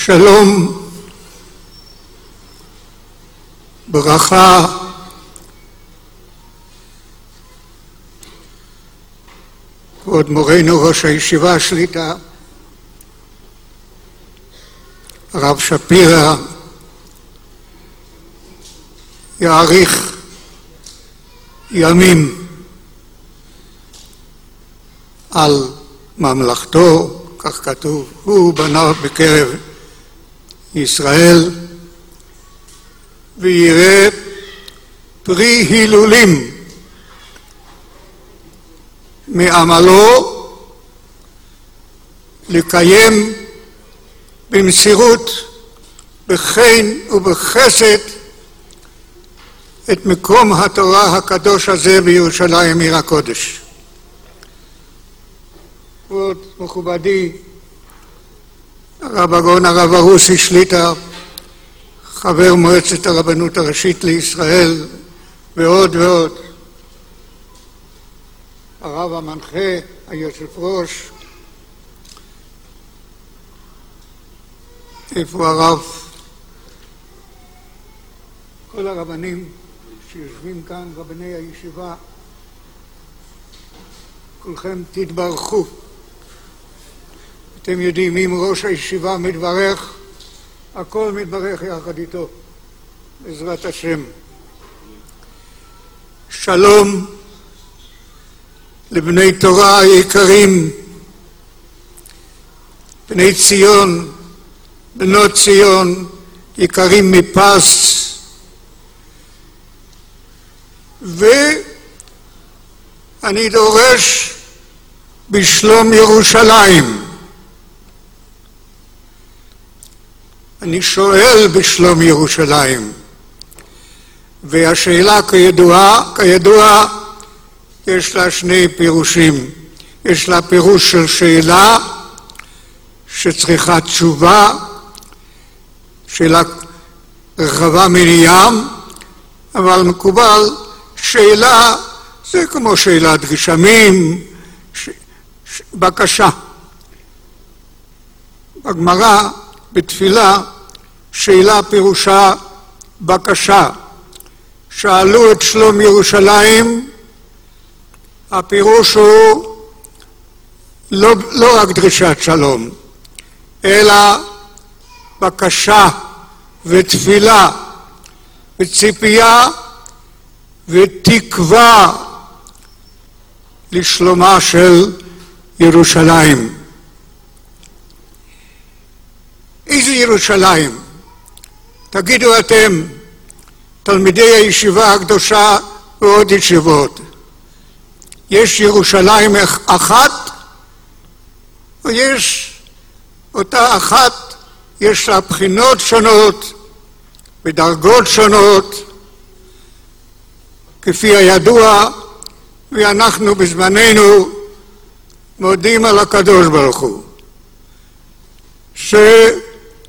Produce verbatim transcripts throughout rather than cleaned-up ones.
שלום, ברכה, כבוד מורנו ראש הישיבה שליט"א, הרב שפירא, יאריך ימים על ממלכתו, כך כתוב, הוא בנה בקרב ישראל, ויראה פרי הילולים מעמלו לקיים במסירות, בחן ובחסד את מקום התורה הקדוש הזה בירושלים עיר הקודש. כבוד מכובדי הרב הגאון הרב הרוסי שליט"א, חבר מועצת הרבנות הראשית לישראל, ועוד ועוד, הרב המנחה, היושב ראש, איפה הרב? כל הרבנים שיושבים כאן, רבני הישיבה, כולכם תתברכו. אתם יודעים, אם ראש הישיבה מתברך, הכל מתברך יחד איתו, בעזרת השם. שלום לבני תורה היקרים, בני ציון, בנות ציון, יקרים מפס, ואני דורש בשלום ירושלים. אני שואל בשלום ירושלים, והשאלה כידוע, כידוע יש לה שני פירושים. יש לה פירוש של שאלה שצריכה תשובה, שאלה רחבה מן ים, אבל מקובל שאלה זה כמו שאלת גשמים, ש... ש... בקשה. בגמרא בתפילה שאלה פירושה בקשה. שאלו את שלום ירושלים, הפירוש הוא לא, לא רק דרישת שלום, אלא בקשה ותפילה וציפייה ותקווה לשלומה של ירושלים. איזה ירושלים? תגידו אתם, תלמידי הישיבה הקדושה ועוד ישיבות, יש ירושלים אחת, או יש אותה אחת, יש לה בחינות שונות ודרגות שונות, כפי הידוע, ואנחנו בזמננו מודים על הקדוש ברוך הוא, שאם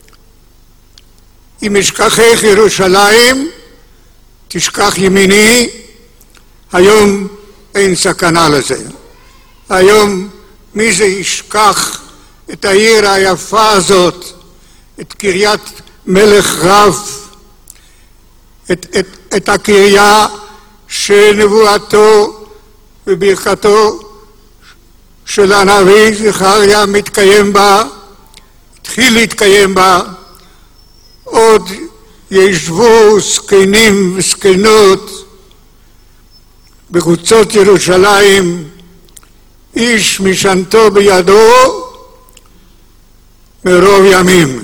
אשכחך ירושלים, תשכח ימיני. היום אין סכנה לזה. היום מי זה ישכח את העיר היפה הזאת, את קריית מלך רב, את, את, את הקריה שנבואתו וברכתו של הנביא זכריה מתקיים בה, התחיל להתקיים בה. עוד ישבו זקנים וזקנות בחוצות ירושלים, איש משענתו בידו מרוב ימים.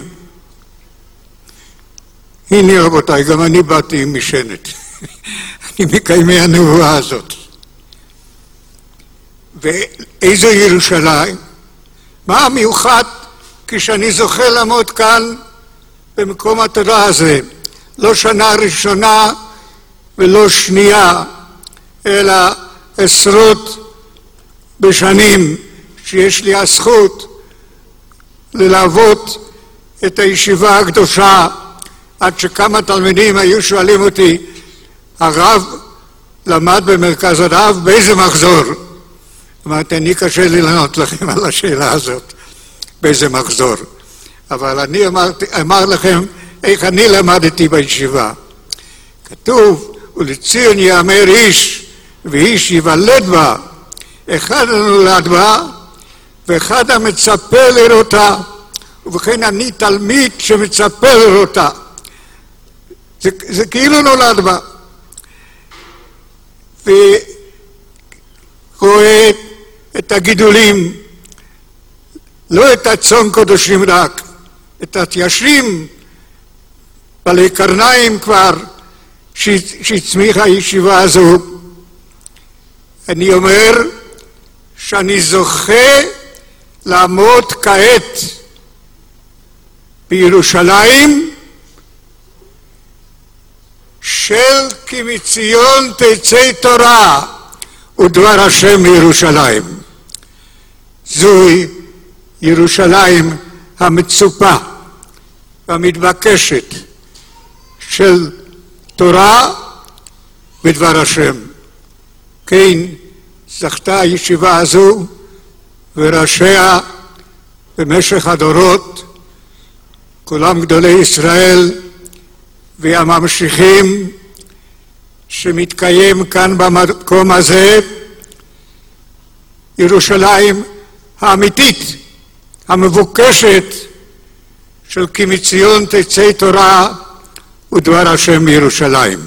הנה רבותיי, גם אני באתי עם משענת. אני מקיימי הנבואה הזאת. ואיזו ירושלים? מה המיוחד כשאני זוכה לעמוד כאן במקום התורה הזה? לא שנה ראשונה ולא שנייה, אלא עשרות בשנים שיש לי הזכות ללוות את הישיבה הקדושה, עד שכמה תלמידים היו שואלים אותי, הרב למד במרכז הרב באיזה מחזור? אמרתי, אני קשה לי לענות לכם על השאלה הזאת, באיזה מחזור. אבל אני אמרתי, אמר לכם איך אני למדתי בישיבה. כתוב, ולציון יאמר איש, ואיש יוולד בה, אחד הנולד בה, ואחד המצפה לראותה, ובכן אני תלמיד שמצפה לראותה. זה, זה כאילו נולד בה. ורואה את הגידולים, לא את הצאן קודשים רק, את התיישים בעלי קרניים כבר, שהצמיחה הישיבה הזו. אני אומר שאני זוכה לעמוד כעת בירושלים של כי מציון תצא תורה ודבר השם מירושלים. זוהי ירושלים המצופה והמתבקשת של תורה ודבר השם. כן, זכתה הישיבה הזו וראשיה במשך הדורות, כולם גדולי ישראל והממשיכים, שמתקיים כאן במקום הזה ירושלים האמיתית, המבוקשת של כי מציון תצא תורה ודבר השם מירושלים.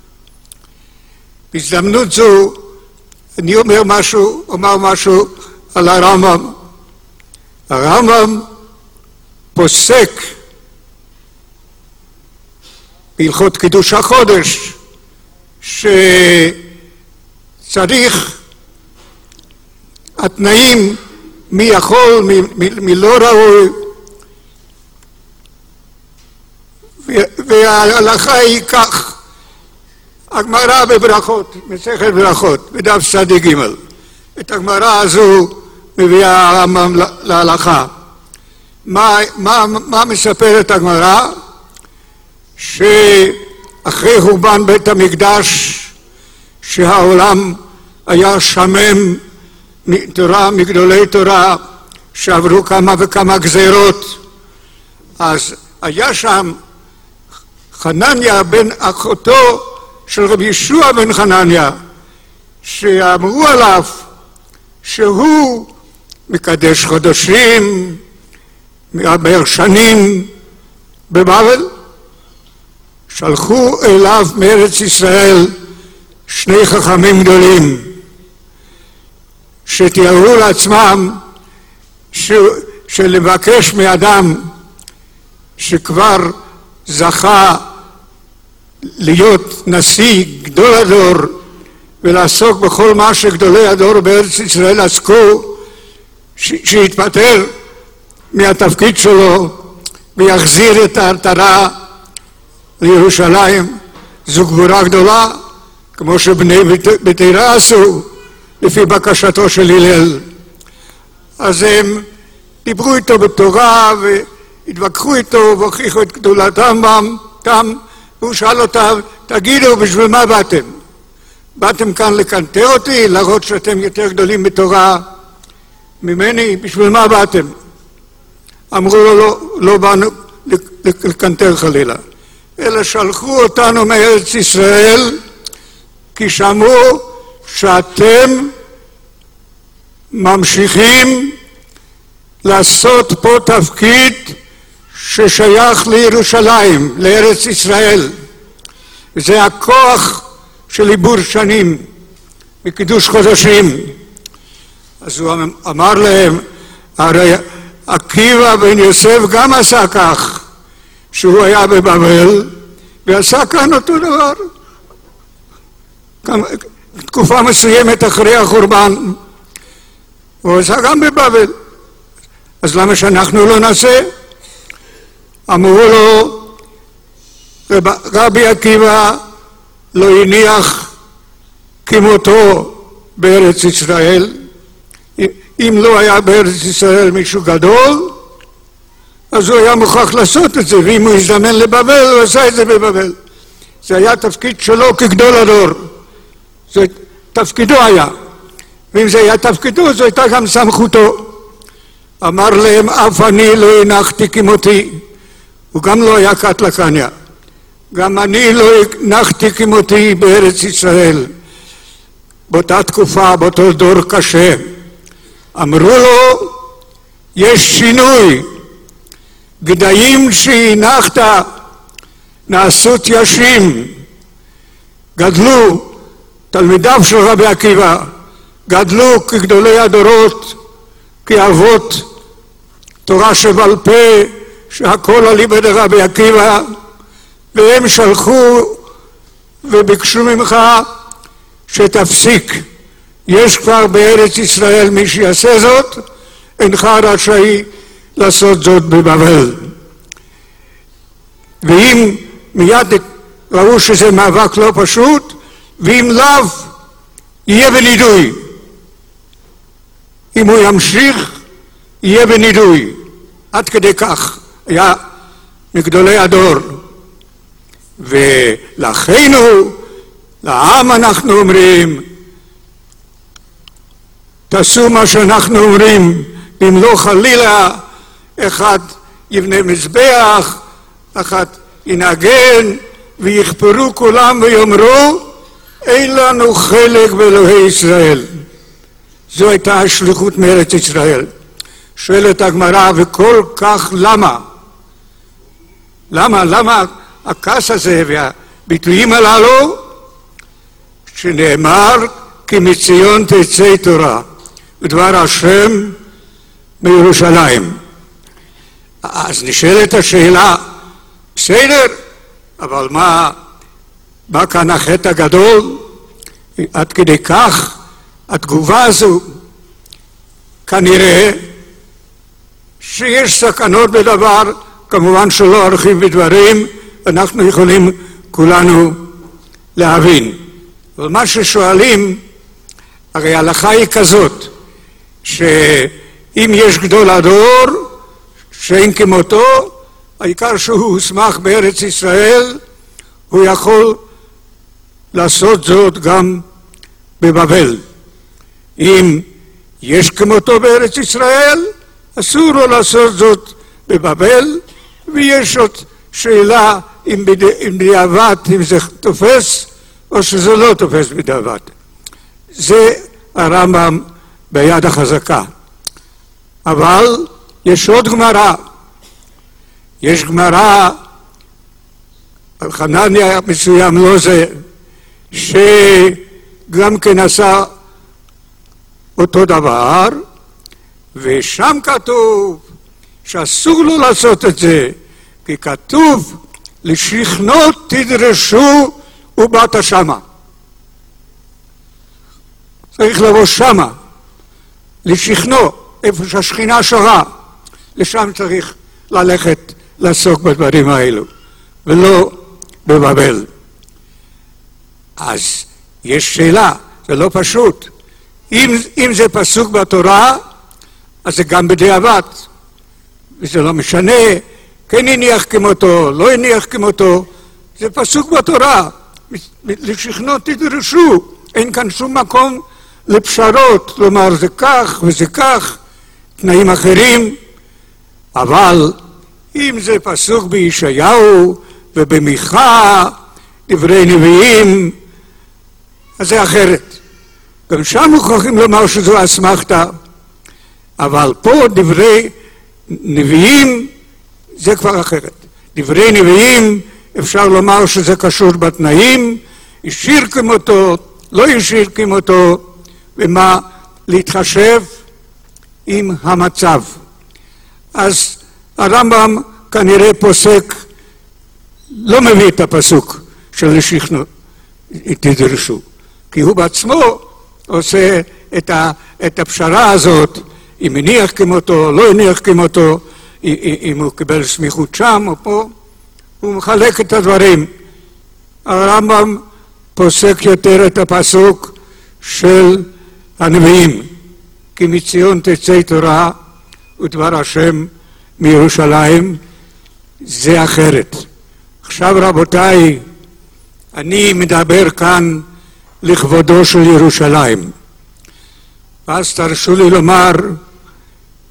בהזדמנות זו אני אומר משהו, אומר משהו על הרמב"ם. הרמב"ם פוסק בהלכות קידוש החודש שצריך התנאים מי יכול, מי, מי, מי לא ראוי, וההלכה היא כך. הגמרא בברכות, מסכת ברכות, בדף צדיק ג', את הגמרא הזו מביאה הרמב"ם להלכה. מה, מה, מה מספרת הגמרא? שאחרי חורבן בית המקדש, שהעולם היה שמם מתורה, מגדולי תורה, שעברו כמה וכמה גזירות, אז היה שם חנניה בן אחותו של רבי ישוע בן חנניה, שאמרו עליו שהוא מקדש חודשים, מעבר שנים בבבל. שלחו אליו מארץ ישראל שני חכמים גדולים שתיארו לעצמם ש... שלבקש מאדם שכבר זכה להיות נשיא גדול הדור ולעסוק בכל מה שגדולי הדור בארץ ישראל עסקו, ש... שיתפטר מהתפקיד שלו ויחזיר את העטרה לירושלים. זו גבורה גדולה, כמו שבני ביתרה עשו לפי בקשתו של הלל. אז הם דיברו איתו בתורה והתווכחו איתו והוכיחו את גדולתם תם, והוא שאל אותם, תגידו, בשביל מה באתם? באתם כאן לקנטר אותי, להראות שאתם יותר גדולים בתורה ממני? בשביל מה באתם? אמרו לו, לא, לא באנו לקנטר חלילה, אלא שלחו אותנו מארץ ישראל כי שמעו שאתם ממשיכים לעשות פה תפקיד ששייך לירושלים, לארץ ישראל. זה הכוח של עיבור שנים וקידוש חודשים. אז הוא אמר להם, הרי עקיבא בן יוסף גם עשה כך, שהוא היה בבבל ועשה כאן אותו דבר. תקופה מסוימת אחרי החורבן הוא עשה גם בבבל. אז למה שאנחנו לא נעשה? אמרו לו, רב, רבי עקיבא לא הניח כמותו בארץ ישראל. אם לא היה בארץ ישראל מישהו גדול, אז הוא היה מוכרח לעשות את זה, ואם הוא הזדמן לבבל, הוא עשה את זה בבבל. זה היה תפקיד שלו כגדול הדור. זה תפקידו היה. ואם זה היה תפקידו, זו הייתה גם סמכותו. אמר להם, אף אני לא הנחתי כמותי. הוא גם לא היה קטלקניה. גם אני לא הנחתי כמותי בארץ ישראל. באותה תקופה, באותו דור קשה. אמרו לו, יש שינוי. גדיים שהנחת נעשו תיישים. גדלו תלמידיו של רבי עקיבא, גדלו כגדולי הדורות, כאבות תורה שבעל פה, שהכל אליבא דרבי עקיבא, והם שלחו וביקשו ממך שתפסיק. יש כבר בארץ ישראל מי שיעשה זאת, אינך רשאי לעשות זאת בבבל. ואם מיד ראו שזה מאבק לא פשוט, ואם לאו יהיה בנידוי. אם הוא ימשיך יהיה בנידוי. עד כדי כך היה מגדולי הדור. ולכנו, לעם אנחנו אומרים, תעשו מה שאנחנו אומרים, אם לא חלילה אחד יבנה מזבח, אחד ינגן, ויכפרו כולם ויאמרו, אין לנו חלק באלוהי ישראל. זו הייתה השליחות מארץ ישראל. שואלת הגמרא, וכל כך למה? למה? למה הכעס הזה והביטויים הללו? שנאמר, כי מציון תצא תורה, ודבר השם מירושלים. אז נשאלת השאלה, בסדר, אבל מה, מה כאן החטא הגדול? עד כדי כך התגובה הזו, כנראה שיש סכנות בדבר, כמובן שלא ארחיב בדברים, אנחנו יכולים כולנו להבין. אבל מה ששואלים, הרי ההלכה היא כזאת, שאם יש גדול הדור שאין כמותו, העיקר שהוא הוסמך בארץ ישראל, הוא יכול לעשות זאת גם בבבל. אם יש כמותו בארץ ישראל, אסור לו לעשות זאת בבבל, ויש עוד שאלה אם בדיעבד, אם זה תופס או שזה לא תופס בדיעבד. זה הרמב"ם ביד החזקה. אבל יש עוד גמרא. יש גמרא על חנניה מסוים לא זה, שגם כן עשה אותו דבר, ושם כתוב שאסור לו לעשות את זה, כי כתוב לשכנות תדרשו ובאת שמה. צריך לבוא שמה, לשכנו, איפה שהשכינה שורה, לשם צריך ללכת לעסוק בדברים האלו, ולא בבבל. אז יש שאלה, זה לא פשוט. אם, אם זה פסוק בתורה, אז זה גם בדיעבד. וזה לא משנה, כן הניח כמותו, לא הניח כמותו, זה פסוק בתורה. לשכנות תדרשו, אין כאן שום מקום לפשרות, כלומר זה כך וזה כך, תנאים אחרים, אבל אם זה פסוק בישעיהו ובמיכה, דברי נביאים, אז זה אחרת. גם שם מוכרחים לומר שזו אסמכתא, אבל פה דברי נביאים זה כבר אחרת. דברי נביאים אפשר לומר שזה קשור בתנאים, השאיר כמותו, לא השאיר כמותו, ומה להתחשב עם המצב. אז הרמב"ם כנראה פוסק, לא מביא את הפסוק של לשכנו תדרשו, כי הוא בעצמו עושה את, ה, את הפשרה הזאת, אם הניח כמותו, לא הניח כמותו, אם הוא קיבל סמיכות שם או פה, הוא מחלק את הדברים. הרמב"ם פוסק יותר את הפסוק של הנביאים, כי מציון תצא תורה ודבר השם מירושלים, זה אחרת. עכשיו רבותיי, אני מדבר כאן לכבודו של ירושלים. ואז תרשו לי לומר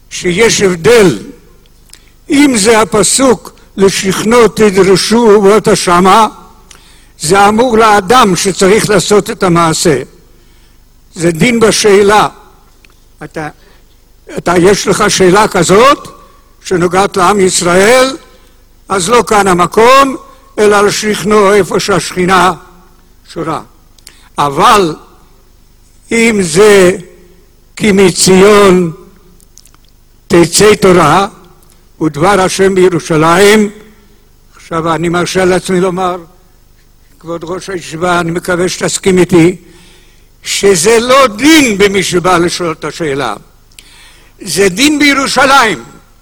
שיש הבדל אם זה הפסוק לשכנו תדרשו ובאת שמה, זה אמור לאדם שצריך לעשות את המעשה. זה דין בשאלה. אתה, אתה יש לך שאלה כזאת שנוגעת לעם ישראל, אז לא כאן המקום, אלא לשכנו איפה שהשכינה שורה. אבל אם זה כי מציון תצא תורה ודבר השם בירושלים, עכשיו אני מרשה לעצמי לומר, כבוד ראש הישיבה, אני מקווה שתסכים איתי, שזה לא דין במי שבא לשאול את השאלה. זה דין בירושלים.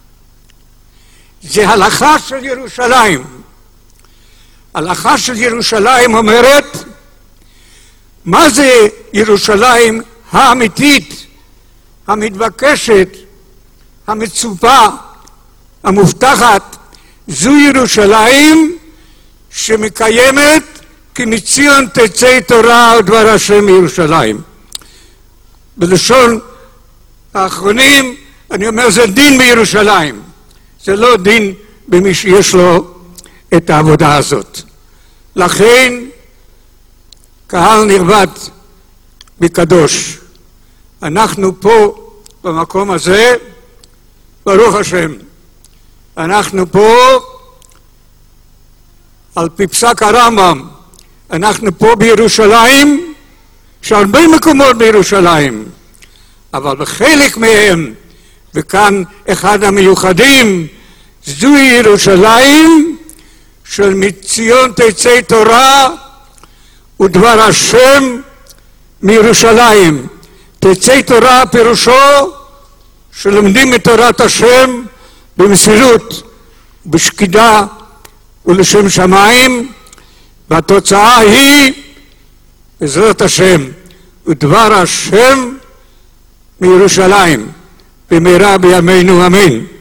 זה הלכה של ירושלים. הלכה של ירושלים אומרת, מה זה ירושלים האמיתית, המתבקשת, המצופה, המובטחת? זו ירושלים שמקיימת כי מציון תצא תורה ודבר השם מירושלים. בלשון האחרונים אני אומר, זה דין בירושלים, זה לא דין במי שיש לו את העבודה הזאת. לכן קהל נרבד בקדוש, אנחנו פה במקום הזה, ברוך השם, אנחנו פה על פי פסק הרמב"ם, אנחנו פה בירושלים, יש הרבה מקומות בירושלים, אבל בחלק מהם, וכאן אחד המיוחדים, זו ירושלים של מציון תצא תורה ודבר השם מירושלים. תצא תורה פירושו שלומדים את תורת השם במסירות, בשקידה ולשם שמיים, והתוצאה היא בעזרת השם ודבר השם מירושלים במהרה בימינו אמן.